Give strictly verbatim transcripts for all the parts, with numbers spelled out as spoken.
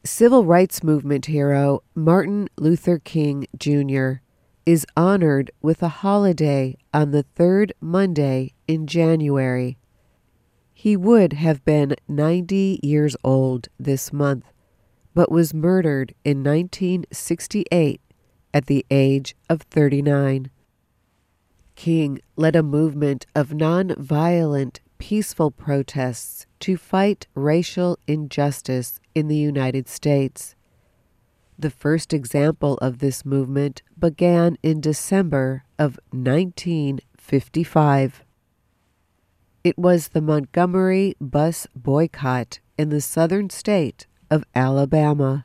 Civil rights movement hero Martin Luther King Junior is honored with a holiday on the third Monday in January. He would have been ninety years old this month, but was murdered in nineteen sixty-eight at the age of thirty-nine. King led a movement of nonviolent, peaceful protests to fight racial injustice in the United States. The first example of this movement began in December of nineteen fifty-five. It was the Montgomery bus boycott in the southern state of Alabama.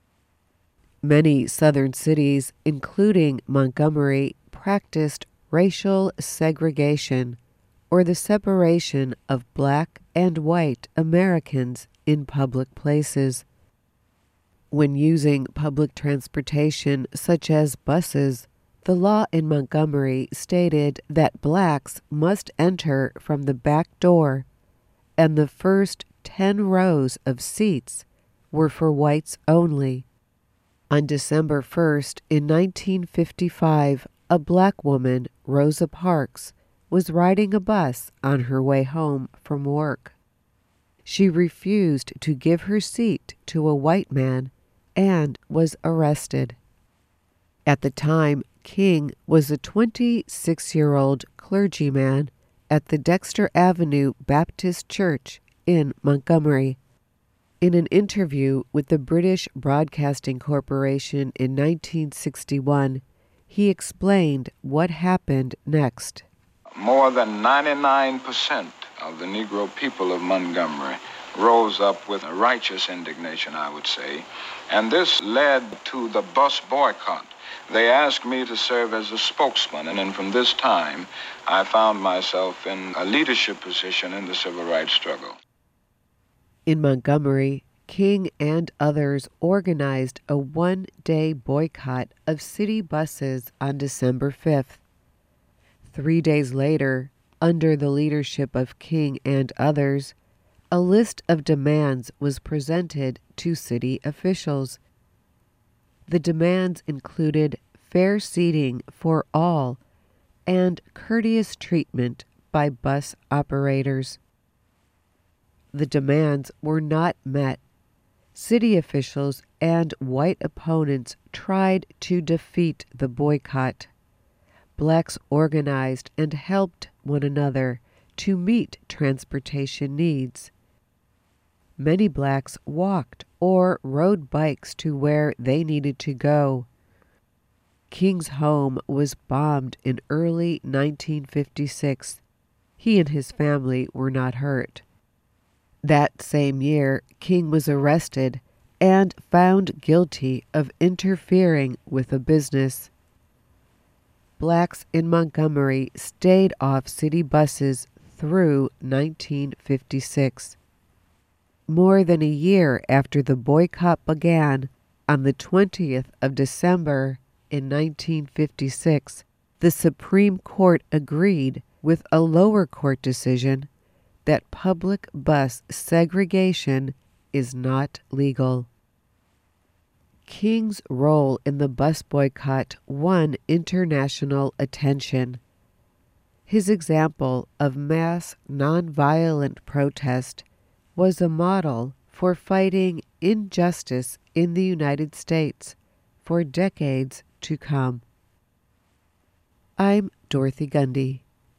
Many southern cities, including Montgomery, practiced racial segregation, or the separation of black and white Americans in public places. When using public transportation such as buses, the law in Montgomery stated that blacks must enter from the back door, and the first ten rows of seats were for whites only. On December first in nineteen fifty-five, a black woman, Rosa Parks, was riding a bus on her way home from work. She refused to give her seat to a white man and was arrested. At the time, King was a twenty-six-year-old clergyman at the Dexter Avenue Baptist Church in Montgomery. In an interview with the British Broadcasting Corporation in nineteen sixty-one, he explained what happened next. More than ninety-nine percent of the Negro people of Montgomery rose up with a righteous indignation, I would say, and this led to the bus boycott. They asked me to serve as a spokesman, and then from this time, I found myself in a leadership position in the civil rights struggle. In Montgomery, King and others organized a one-day boycott of city buses on December fifth. Three days later, under the leadership of King and others, a list of demands was presented to city officials. The demands included fair seating for all and courteous treatment by bus operators. The demands were not met. City officials and white opponents tried to defeat the boycott. Blacks organized and helped one another to meet transportation needs. Many blacks walked or rode bikes to where they needed to go. King's home was bombed in early nineteen fifty-six. He and his family were not hurt. That same year, King was arrested and found guilty of interfering with a business. Blacks in Montgomery stayed off city buses through nineteen fifty-six. More than a year after the boycott began, on the twentieth of December in nineteen fifty-six, the Supreme Court agreed with a lower court decision that public bus segregation is not legal. King's role in the bus boycott won international attention. His example of mass nonviolent protest was a model for fighting injustice in the United States for decades to come. I'm Dorothy Gundy.